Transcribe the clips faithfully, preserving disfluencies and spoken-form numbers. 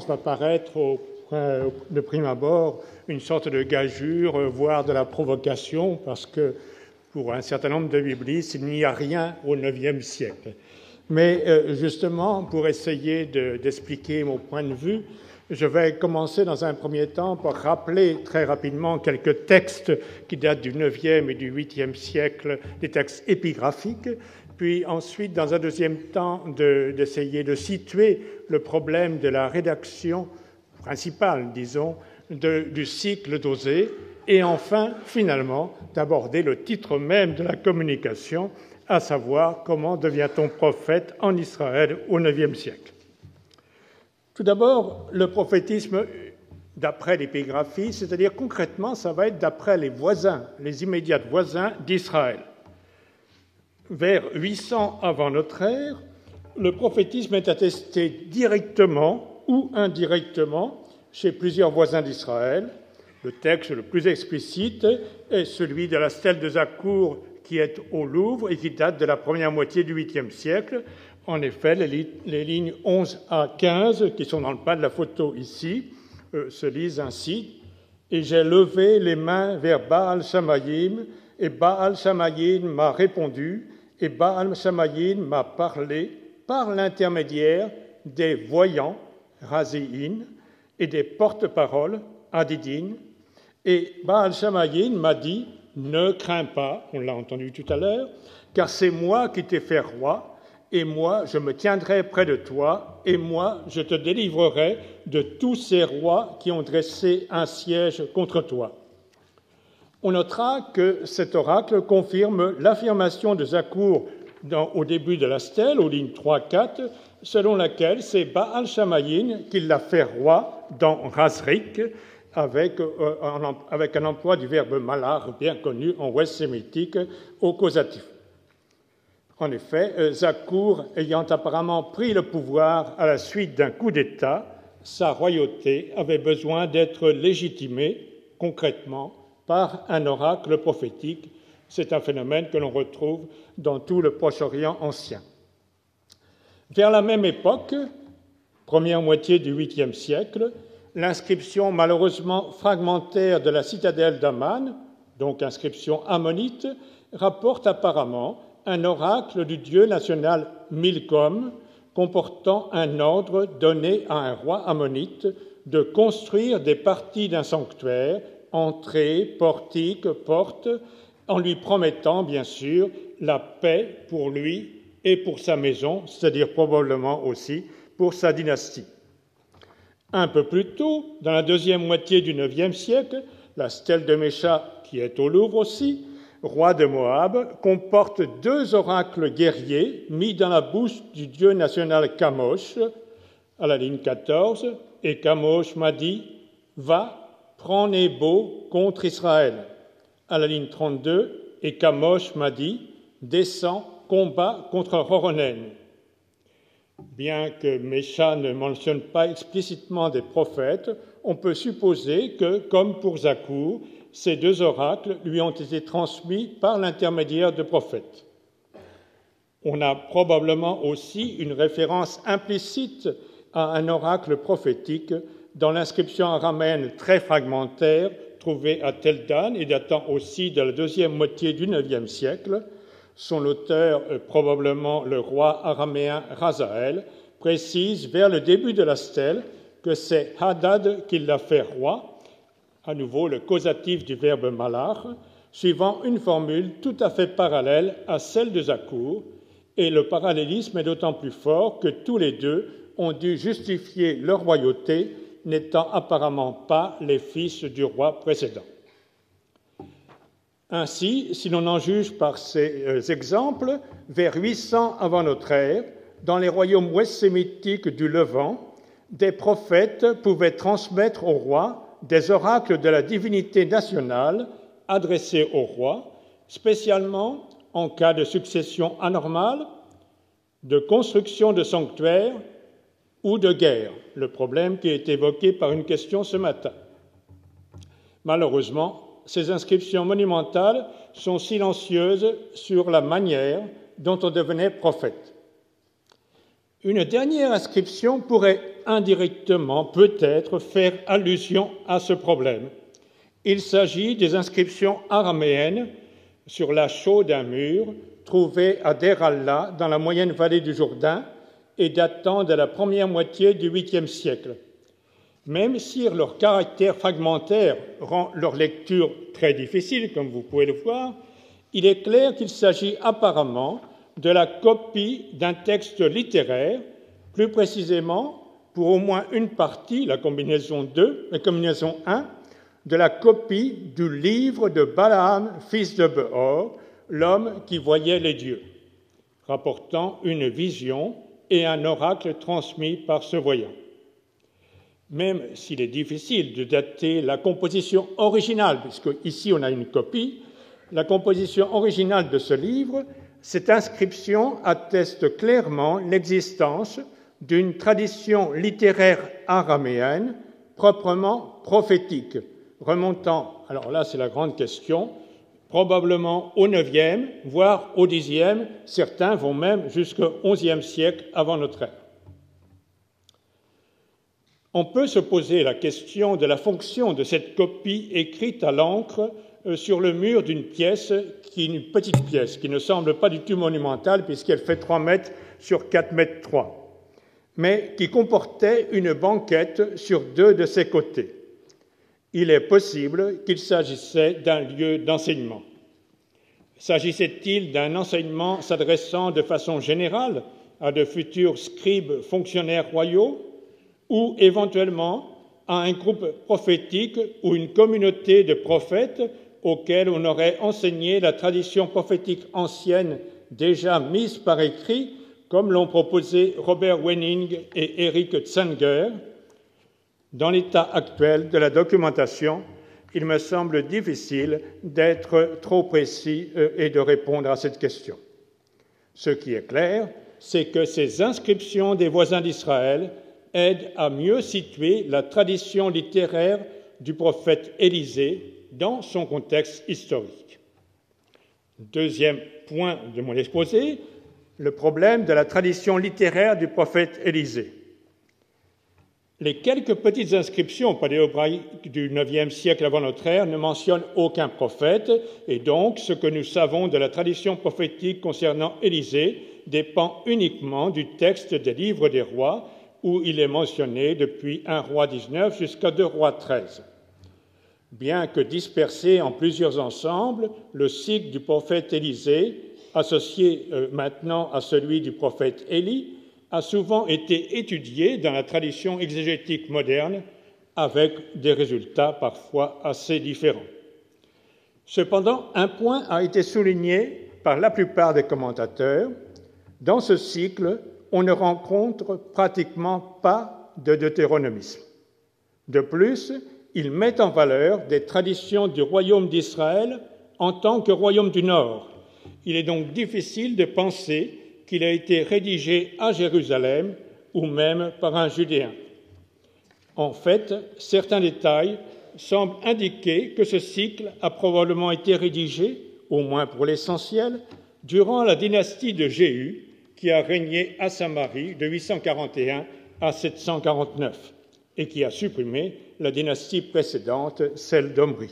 va paraître au, euh, de prime abord une sorte de gageure, euh, voire de la provocation, parce que pour un certain nombre de biblistes, il n'y a rien au neuvième siècle. Mais euh, justement, pour essayer de, d'expliquer mon point de vue, je vais commencer dans un premier temps par rappeler très rapidement quelques textes qui datent du neuvième et du huitième siècle, des textes épigraphiques, puis ensuite, dans un deuxième temps, de, d'essayer de situer le problème de la rédaction principale, disons, de, du cycle d'Osée, et enfin, finalement, d'aborder le titre même de la communication, à savoir comment devient-on prophète en Israël au neuvième siècle. Tout d'abord, le prophétisme d'après l'épigraphie, c'est-à-dire concrètement, ça va être d'après les voisins, les immédiats voisins d'Israël. Vers huit cents avant notre ère, le prophétisme est attesté directement ou indirectement chez plusieurs voisins d'Israël. Le texte le plus explicite est celui de la stèle de Zakour qui est au Louvre et qui date de la première moitié du huitième siècle. En effet, les, li- les lignes onze à quinze, qui sont dans le bas de la photo ici, euh, se lisent ainsi. « Et j'ai levé les mains vers Baal Shamayim, et Baal Shamayim m'a répondu, et Baal Shamayim m'a parlé par l'intermédiaire des voyants, Razéin, et des porte-paroles, Adidin. Et Baal Shamayim m'a dit, ne crains pas, on l'a entendu tout à l'heure, car c'est moi qui t'ai fait roi, et moi je me tiendrai près de toi, et moi je te délivrerai de tous ces rois qui ont dressé un siège contre toi. » On notera que cet oracle confirme l'affirmation de Zakour dans, au début de la stèle, aux lignes trois à quatre, selon laquelle c'est Baal Shamayim qui l'a fait roi dans Razrik, avec, euh, un, avec un emploi du verbe malar bien connu en ouest sémitique au causatif. En effet, Zakour, ayant apparemment pris le pouvoir à la suite d'un coup d'État, sa royauté avait besoin d'être légitimée concrètement par un oracle prophétique. C'est un phénomène que l'on retrouve dans tout le Proche-Orient ancien. Vers la même époque, première moitié du huitième siècle, l'inscription malheureusement fragmentaire de la citadelle d'Aman, donc inscription ammonite, rapporte apparemment un oracle du dieu national Milcom, comportant un ordre donné à un roi ammonite de construire des parties d'un sanctuaire, entrées, portiques, portes, en lui promettant, bien sûr, la paix pour lui et pour sa maison, c'est-à-dire probablement aussi pour sa dynastie. Un peu plus tôt, dans la deuxième moitié du neuvième siècle, la stèle de Mécha, qui est au Louvre aussi, roi de Moab, comporte deux oracles guerriers mis dans la bouche du dieu national Kamosh, à la ligne quatorze, et Kamosh m'a dit « Va, prends Nébo contre Israël ». À la ligne trente-deux, et Kamosh m'a dit « Descends, combat contre Horonen ». Bien que Mécha ne mentionne pas explicitement des prophètes, on peut supposer que, comme pour Zakour, ces deux oracles lui ont été transmis par l'intermédiaire de prophètes. On a probablement aussi une référence implicite à un oracle prophétique dans l'inscription araméenne très fragmentaire trouvée à Tel Dan et datant aussi de la deuxième moitié du neuvième siècle. Son auteur, probablement le roi araméen Razaël, précise vers le début de la stèle que c'est Hadad qui l'a fait roi, à nouveau le causatif du verbe malar, suivant une formule tout à fait parallèle à celle de Zakour, et le parallélisme est d'autant plus fort que tous les deux ont dû justifier leur royauté, n'étant apparemment pas les fils du roi précédent. Ainsi, si l'on en juge par ces exemples, vers huit cents avant notre ère, dans les royaumes ouest-sémitiques du Levant, des prophètes pouvaient transmettre au roi des oracles de la divinité nationale adressés au roi, spécialement en cas de succession anormale, de construction de sanctuaires ou de guerre, le problème qui est évoqué par une question ce matin. Malheureusement, ces inscriptions monumentales sont silencieuses sur la manière dont on devenait prophète. Une dernière inscription pourrait indirectement, peut-être, faire allusion à ce problème. Il s'agit des inscriptions araméennes sur la chaux d'un mur trouvées à Der Allah, dans la moyenne vallée du Jourdain, et datant de la première moitié du huitième siècle. Même si leur caractère fragmentaire rend leur lecture très difficile, comme vous pouvez le voir, il est clair qu'il s'agit apparemment de la copie d'un texte littéraire, plus précisément, pour au moins une partie, la combinaison deux, la combinaison un, de la copie du livre de Balaam, fils de Beor, l'homme qui voyait les dieux, rapportant une vision et un oracle transmis par ce voyant. Même s'il est difficile de dater la composition originale, puisque ici on a une copie, la composition originale de ce livre, cette inscription atteste clairement l'existence d'une tradition littéraire araméenne proprement prophétique, remontant, alors là c'est la grande question, probablement au neuvième, voire au dixième, certains vont même jusqu'au onzième siècle avant notre ère. On peut se poser la question de la fonction de cette copie écrite à l'encre sur le mur d'une pièce, qui est une petite pièce, qui ne semble pas du tout monumentale puisqu'elle fait trois mètres sur quatre mètres trois, mais qui comportait une banquette sur deux de ses côtés. Il est possible qu'il s'agissait d'un lieu d'enseignement. S'agissait-il d'un enseignement s'adressant de façon générale à de futurs scribes fonctionnaires royaux, ou éventuellement à un groupe prophétique ou une communauté de prophètes auxquels on aurait enseigné la tradition prophétique ancienne déjà mise par écrit, comme l'ont proposé Robert Wenning et Eric Zenger. Dans l'état actuel de la documentation, il me semble difficile d'être trop précis et de répondre à cette question. Ce qui est clair, c'est que ces inscriptions des voisins d'Israël aide à mieux situer la tradition littéraire du prophète Élisée dans son contexte historique. Deuxième point de mon exposé, le problème de la tradition littéraire du prophète Élisée. Les quelques petites inscriptions paléohébraïques du neuvième siècle avant notre ère ne mentionnent aucun prophète, et donc ce que nous savons de la tradition prophétique concernant Élisée dépend uniquement du texte des livres des rois, où il est mentionné depuis un roi dix-neuf jusqu'à deux rois treize. Bien que dispersé en plusieurs ensembles, le cycle du prophète Élisée, associé euh, maintenant à celui du prophète Élie, a souvent été étudié dans la tradition exégétique moderne, avec des résultats parfois assez différents. Cependant, un point a été souligné par la plupart des commentateurs. Dans ce cycle, on ne rencontre pratiquement pas de deutéronomisme. De plus, il met en valeur des traditions du royaume d'Israël en tant que royaume du Nord. Il est donc difficile de penser qu'il a été rédigé à Jérusalem ou même par un Judéen. En fait, certains détails semblent indiquer que ce cycle a probablement été rédigé, au moins pour l'essentiel, durant la dynastie de Jéhu, qui a régné à Samarie de huit cent quarante et un à sept cent quarante-neuf et qui a supprimé la dynastie précédente, celle d'Omri.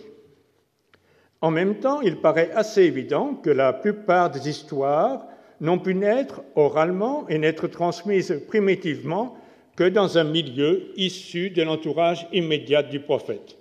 En même temps, il paraît assez évident que la plupart des histoires n'ont pu naître oralement et n'être transmises primitivement que dans un milieu issu de l'entourage immédiat du prophète.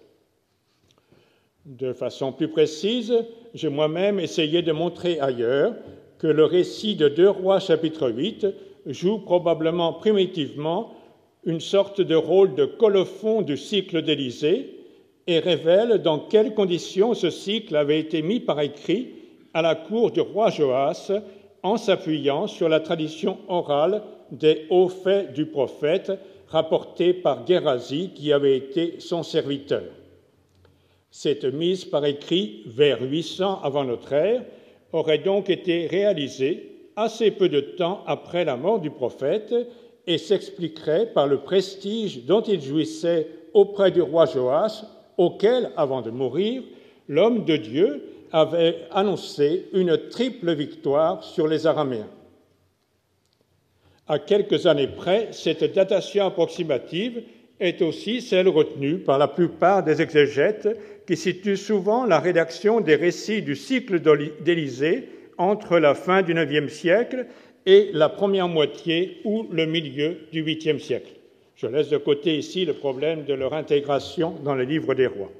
De façon plus précise, j'ai moi-même essayé de montrer ailleurs que le récit de Deux Rois chapitre huit joue probablement primitivement une sorte de rôle de colophon du cycle d'Élisée et révèle dans quelles conditions ce cycle avait été mis par écrit à la cour du roi Joas en s'appuyant sur la tradition orale des hauts faits du prophète rapportés par Gérasie qui avait été son serviteur. Cette mise par écrit vers huit cents avant notre ère aurait donc été réalisée assez peu de temps après la mort du prophète et s'expliquerait par le prestige dont il jouissait auprès du roi Joas, auquel, avant de mourir, l'homme de Dieu avait annoncé une triple victoire sur les Araméens. À quelques années près, cette datation approximative est aussi celle retenue par la plupart des exégètes qui situent souvent la rédaction des récits du cycle d'Élysée entre la fin du neuvième siècle et la première moitié ou le milieu du huitième siècle. Je laisse de côté ici le problème de leur intégration dans le livre des rois.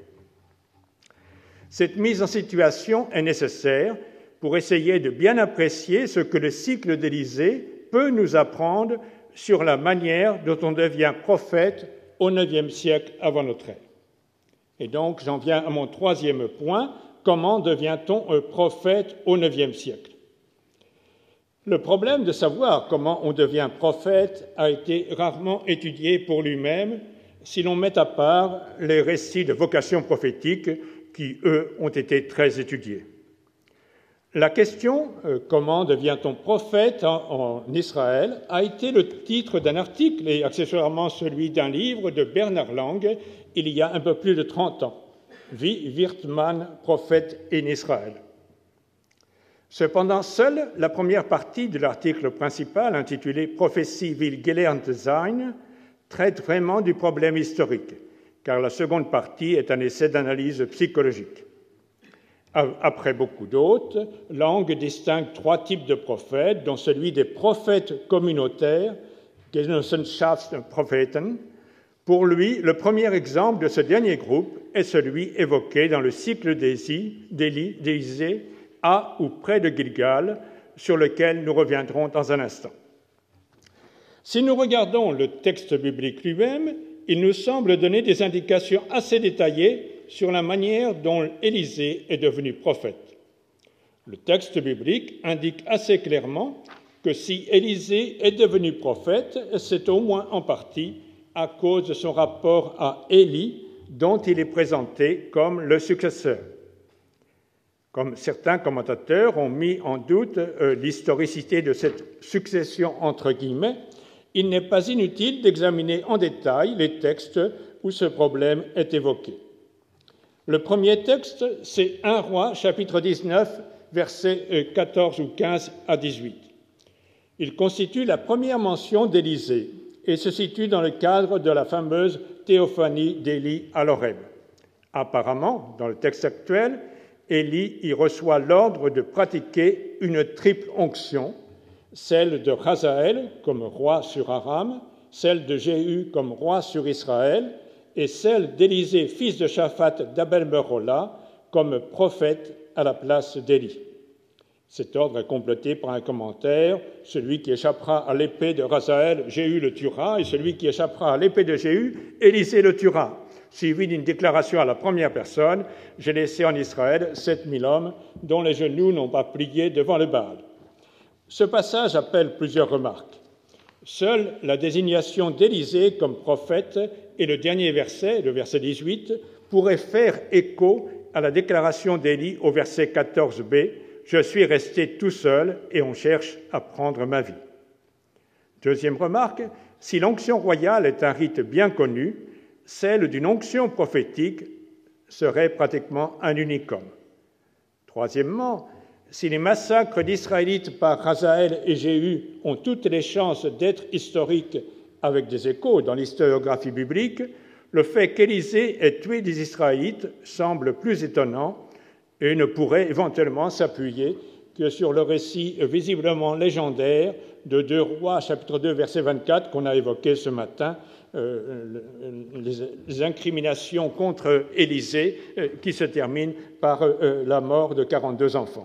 Cette mise en situation est nécessaire pour essayer de bien apprécier ce que le cycle d'Élysée peut nous apprendre sur la manière dont on devient prophète au neuvième siècle avant notre ère. Et donc, j'en viens à mon troisième point, comment devient-on un prophète au neuvième siècle? Le problème de savoir comment on devient prophète a été rarement étudié pour lui-même si l'on met à part les récits de vocation prophétique qui, eux, ont été très étudiés. La question euh, « Comment devient-on prophète en, en Israël ?» a été le titre d'un article et accessoirement celui d'un livre de Bernard Lang il y a un peu plus de trente ans, « Wie wird man prophète in Israël ?» Cependant, seule la première partie de l'article principal, intitulé « Prophétie will gelernt sein », traite vraiment du problème historique, car la seconde partie est un essai d'analyse psychologique. Après beaucoup d'autres, Lang distingue trois types de prophètes, dont celui des prophètes communautaires, Genossenschaftspropheten. Pour lui, le premier exemple de ce dernier groupe est celui évoqué dans le cycle d'Élysée, à ou près de Gilgal, sur lequel nous reviendrons dans un instant. Si nous regardons le texte biblique lui-même, il nous semble donner des indications assez détaillées sur la manière dont Élysée est devenu prophète. Le texte biblique indique assez clairement que si Élysée est devenu prophète, c'est au moins en partie à cause de son rapport à Élie, dont il est présenté comme le successeur. Comme certains commentateurs ont mis en doute euh, l'historicité de cette succession entre guillemets, il n'est pas inutile d'examiner en détail les textes où ce problème est évoqué. Le premier texte, c'est un roi, chapitre dix-neuf, versets quatorze ou quinze à dix-huit. Il constitue la première mention d'Élysée et se situe dans le cadre de la fameuse théophanie d'Élie à l'Horeb. Apparemment, dans le texte actuel, Élie y reçoit l'ordre de pratiquer une triple onction, celle de Hazaël comme roi sur Aram, celle de Jéhu comme roi sur Israël, et celle d'Élysée, fils de Shaphat d'Abel-Meholah, comme prophète à la place d'Élie. Cet ordre est complété par un commentaire. Celui qui échappera à l'épée de Hazaël, Jéhu le tuera, et celui qui échappera à l'épée de Jéhu, Élysée le tuera. Suivi d'une déclaration à la première personne, « J'ai laissé en Israël sept mille hommes dont les genoux n'ont pas plié devant le Baal. » Ce passage appelle plusieurs remarques. Seule la désignation d'Élysée comme prophète et le dernier verset, le verset dix-huit, pourrait faire écho à la déclaration d'Élie au verset quatorze b, « Je suis resté tout seul et on cherche à prendre ma vie. » Deuxième remarque, si l'onction royale est un rite bien connu, celle d'une onction prophétique serait pratiquement un unicum. Troisièmement, si les massacres d'Israélites par Hazaël et Jéhu ont toutes les chances d'être historiques avec des échos dans l'historiographie biblique, le fait qu'Élysée ait tué des Israélites semble plus étonnant et ne pourrait éventuellement s'appuyer que sur le récit visiblement légendaire de deux Rois, chapitre deux, verset vingt-quatre, qu'on a évoqué ce matin, euh, les, les incriminations contre Élysée, euh, qui se terminent par euh, la mort de quarante-deux enfants.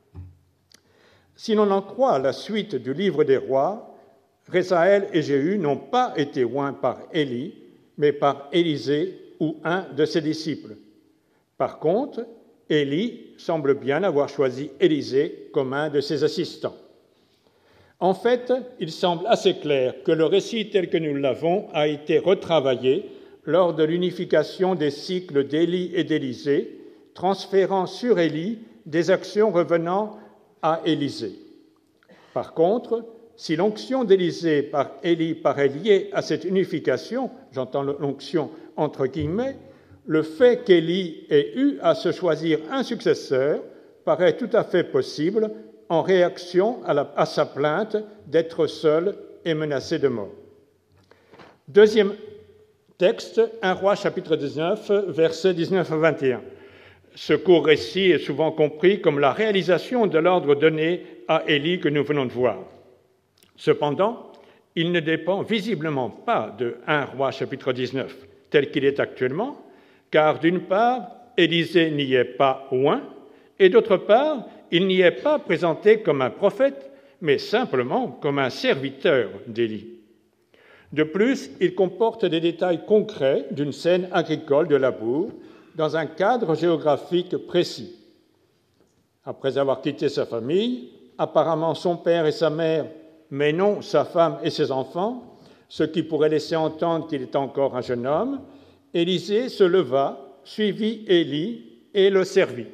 Si l'on en croit la suite du livre des rois, Hazaël et Jéhu n'ont pas été oints par Élie, mais par Élysée ou un de ses disciples. Par contre, Élie semble bien avoir choisi Élysée comme un de ses assistants. En fait, il semble assez clair que le récit tel que nous l'avons a été retravaillé lors de l'unification des cycles d'Élie et d'Élysée, transférant sur Élie des actions revenant à Élysée. Par contre, si l'onction d'Élysée par Élie paraît liée à cette unification, j'entends l'onction entre guillemets, le fait qu'Élie ait eu à se choisir un successeur paraît tout à fait possible en réaction à, la, à sa plainte d'être seul est menacé de mort. Deuxième texte, un roi chapitre dix-neuf, versets dix-neuf à vingt et un. Ce court récit est souvent compris comme la réalisation de l'ordre donné à Élie que nous venons de voir. Cependant, il ne dépend visiblement pas de un roi chapitre dix-neuf, tel qu'il est actuellement, car d'une part, Élisée n'y est pas oint, et d'autre part, il n'y est pas présenté comme un prophète, mais simplement comme un serviteur d'Élie. De plus, il comporte des détails concrets d'une scène agricole de labour dans un cadre géographique précis. Après avoir quitté sa famille, apparemment son père et sa mère, mais non sa femme et ses enfants, ce qui pourrait laisser entendre qu'il est encore un jeune homme, Élisée se leva, suivit Élie et le servit.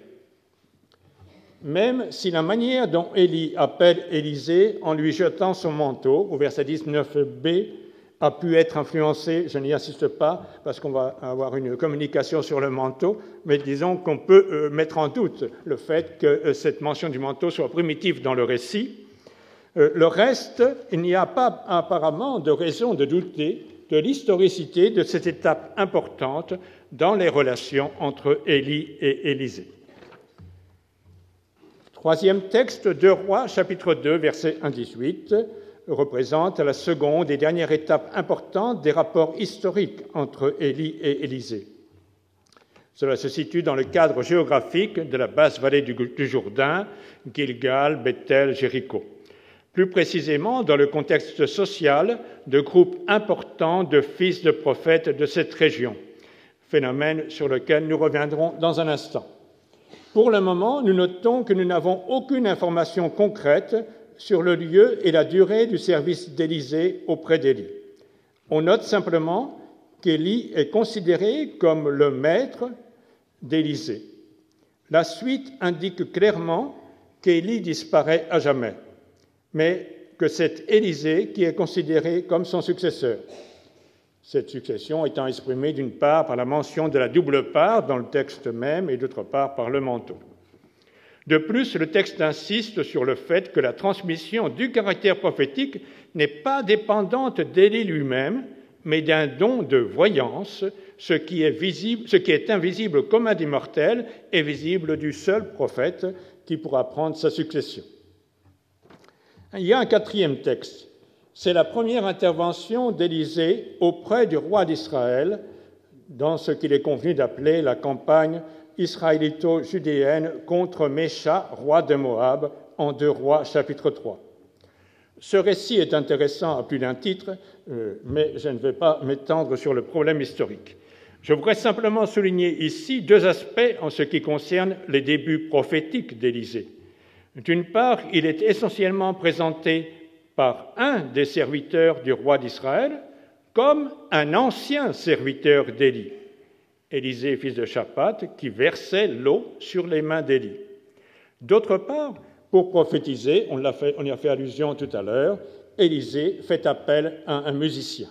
Même si la manière dont Élie appelle Élisée en lui jetant son manteau, au verset dix-neuf b, a pu être influencée, je n'y insiste pas parce qu'on va avoir une communication sur le manteau, mais disons qu'on peut mettre en doute le fait que cette mention du manteau soit primitive dans le récit. Le reste, il n'y a pas apparemment de raison de douter de l'historicité de cette étape importante dans les relations entre Élie et Élisée. Troisième texte, deux Rois, chapitre deux, verset un à dix-huit, représente la seconde et dernière étape importante des rapports historiques entre Élie et Élisée. Cela se situe dans le cadre géographique de la basse vallée du Jourdain, Gilgal, Bethel, Jéricho. Plus précisément, dans le contexte social de groupes importants de fils de prophètes de cette région, phénomène sur lequel nous reviendrons dans un instant. Pour le moment, nous notons que nous n'avons aucune information concrète sur le lieu et la durée du service d'Élisée auprès d'Élie. On note simplement qu'Élie est considéré comme le maître d'Élisée. La suite indique clairement qu'Élie disparaît à jamais, mais que c'est Élisée qui est considéré comme son successeur. Cette succession étant exprimée d'une part par la mention de la double part dans le texte même et d'autre part par le manteau. De plus, le texte insiste sur le fait que la transmission du caractère prophétique n'est pas dépendante d'Élie lui-même, mais d'un don de voyance, ce qui est visible, ce qui est invisible au commun des mortels est visible du seul prophète qui pourra prendre sa succession. Il y a un quatrième texte. C'est la première intervention d'Élisée auprès du roi d'Israël dans ce qu'il est convenu d'appeler la campagne israélito-judéenne contre Mécha, roi de Moab, en deux Rois, chapitre trois. Ce récit est intéressant à plus d'un titre, euh, mais je ne vais pas m'étendre sur le problème historique. Je voudrais simplement souligner ici deux aspects en ce qui concerne les débuts prophétiques d'Élisée. D'une part, il est essentiellement présenté par un des serviteurs du roi d'Israël comme un ancien serviteur d'Élie, Élisée, fils de Shaphat, qui versait l'eau sur les mains d'Élie. D'autre part, pour prophétiser, on, l'a fait, on y a fait allusion tout à l'heure, Élisée fait appel à un musicien.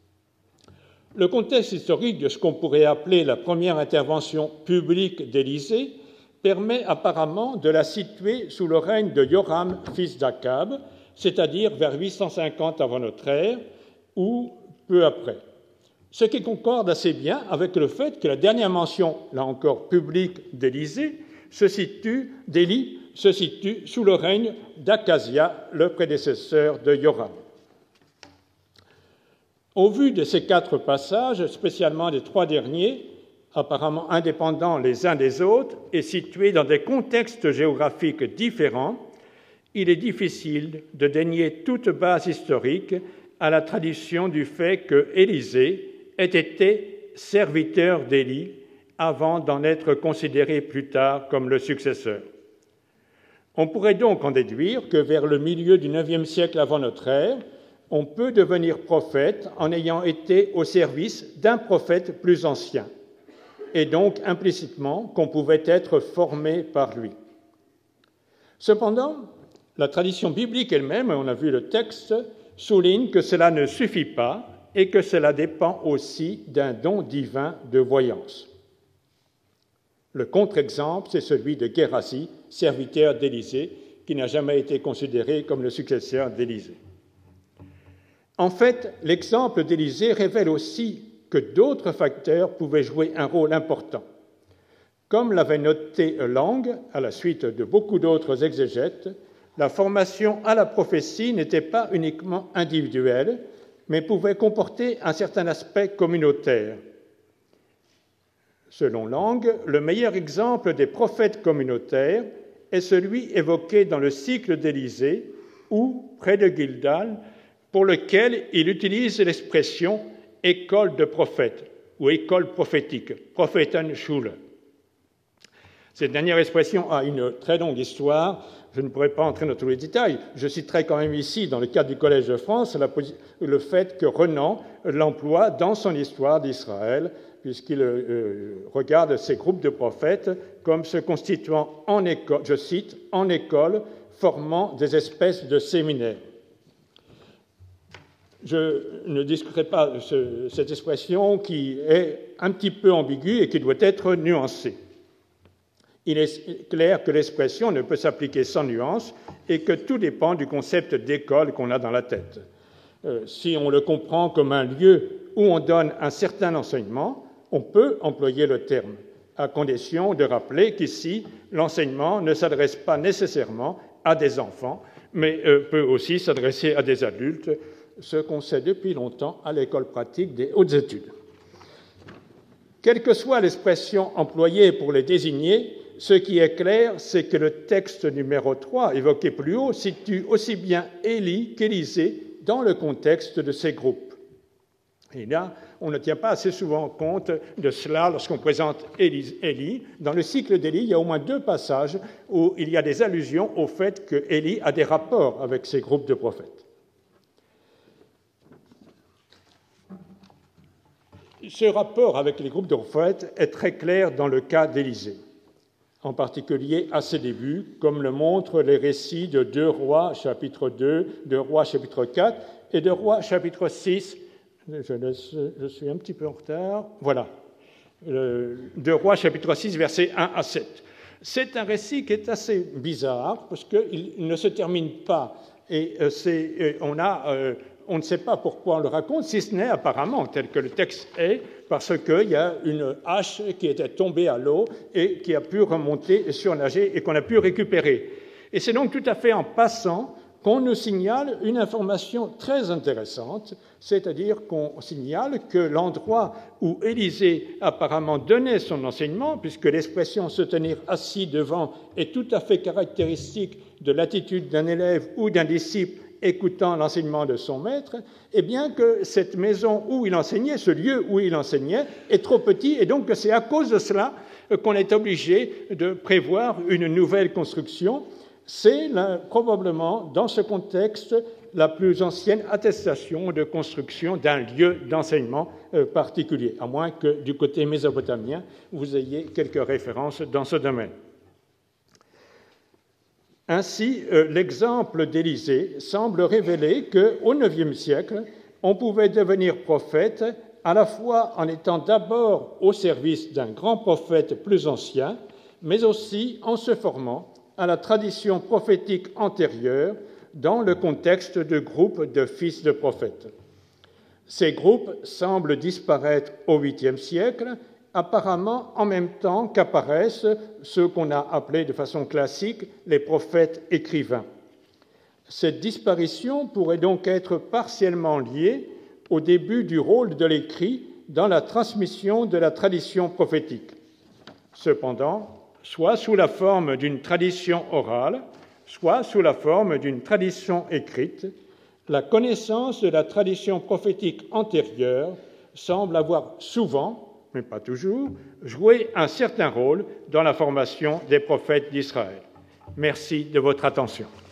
Le contexte historique de ce qu'on pourrait appeler la première intervention publique d'Élisée permet apparemment de la situer sous le règne de Joram, fils d'Akab, c'est-à-dire vers huit cent cinquante avant notre ère, ou peu après. Ce qui concorde assez bien avec le fait que la dernière mention, là encore publique, d'Élisée, se situe, d'Élie, se situe sous le règne d'Akazia, le prédécesseur de Joram. Au vu de ces quatre passages, spécialement des trois derniers, apparemment indépendants les uns des autres et situés dans des contextes géographiques différents, il est difficile de dénier toute base historique à la tradition du fait que Élisée ait été serviteur d'Élie avant d'en être considéré plus tard comme le successeur. On pourrait donc en déduire que vers le milieu du neuvième siècle avant notre ère, on peut devenir prophète en ayant été au service d'un prophète plus ancien, et donc implicitement qu'on pouvait être formé par lui. Cependant, la tradition biblique elle-même, on a vu le texte, souligne que cela ne suffit pas et que cela dépend aussi d'un don divin de voyance. Le contre-exemple, c'est celui de Gérasie, serviteur d'Élisée, qui n'a jamais été considéré comme le successeur d'Élisée. En fait, l'exemple d'Élisée révèle aussi que d'autres facteurs pouvaient jouer un rôle important. Comme l'avait noté Lang, à la suite de beaucoup d'autres exégètes, la formation à la prophétie n'était pas uniquement individuelle, mais pouvait comporter un certain aspect communautaire. Selon Lang, le meilleur exemple des prophètes communautaires est celui évoqué dans le cycle d'Élisée, ou près de Gilgal, pour lequel il utilise l'expression « école de prophètes » ou « école prophétique », « Prophetenschule ». Cette dernière expression a une très longue histoire. Je ne pourrais pas entrer dans tous les détails. Je citerai quand même ici, dans le cadre du Collège de France, la, le fait que Renan l'emploie dans son histoire d'Israël, puisqu'il euh, regarde ces groupes de prophètes comme se constituant en école, je cite, en école, formant des espèces de séminaires. Je ne discuterai pas ce, cette expression qui est un petit peu ambiguë et qui doit être nuancée. Il est clair que l'expression ne peut s'appliquer sans nuance et que tout dépend du concept d'école qu'on a dans la tête. Euh, si on le comprend comme un lieu où on donne un certain enseignement, on peut employer le terme, à condition de rappeler qu'ici, l'enseignement ne s'adresse pas nécessairement à des enfants, mais euh, peut aussi s'adresser à des adultes, ce qu'on sait depuis longtemps à l'école pratique des hautes études. Quelle que soit l'expression employée pour les désigner, ce qui est clair, c'est que le texte numéro trois, évoqué plus haut, situe aussi bien Élie qu'Élisée dans le contexte de ces groupes. Et là, on ne tient pas assez souvent compte de cela lorsqu'on présente Élie. Dans le cycle d'Élie, il y a au moins deux passages où il y a des allusions au fait que Élie a des rapports avec ces groupes de prophètes. Ce rapport avec les groupes de prophètes est très clair dans le cas d'Élisée, en particulier à ses débuts, comme le montrent les récits de deux Rois, chapitre deux, deux Rois, chapitre quatre, et de Rois, chapitre six. Je, laisse, je suis un petit peu en retard. Voilà. deux Rois, chapitre six, versets un à sept. C'est un récit qui est assez bizarre, parce qu'il ne se termine pas. Et c'est, on a... Euh, On ne sait pas pourquoi on le raconte, si ce n'est apparemment, tel que le texte est, parce qu'il y a une hache qui était tombée à l'eau et qui a pu remonter et surnager et qu'on a pu récupérer. Et c'est donc tout à fait en passant qu'on nous signale une information très intéressante, c'est-à-dire qu'on signale que l'endroit où Élisée apparemment donnait son enseignement, puisque l'expression « se tenir assis devant » est tout à fait caractéristique de l'attitude d'un élève ou d'un disciple écoutant l'enseignement de son maître, eh bien que cette maison où il enseignait, ce lieu où il enseignait, est trop petit, et donc que c'est à cause de cela qu'on est obligé de prévoir une nouvelle construction. C'est là, probablement, dans ce contexte, la plus ancienne attestation de construction d'un lieu d'enseignement euh, particulier, à moins que du côté mésopotamien, vous ayez quelques références dans ce domaine. Ainsi, euh, l'exemple d'Élisée semble révéler qu'au neuvième siècle, on pouvait devenir prophète à la fois en étant d'abord au service d'un grand prophète plus ancien, mais aussi en se formant à la tradition prophétique antérieure dans le contexte de groupes de fils de prophètes. Ces groupes semblent disparaître au huitième siècle, apparemment en même temps qu'apparaissent ceux qu'on a appelés de façon classique les prophètes écrivains. Cette disparition pourrait donc être partiellement liée au début du rôle de l'écrit dans la transmission de la tradition prophétique. Cependant, soit sous la forme d'une tradition orale, soit sous la forme d'une tradition écrite, la connaissance de la tradition prophétique antérieure semble avoir souvent, mais pas toujours, joué un certain rôle dans la formation des prophètes d'Israël. Merci de votre attention.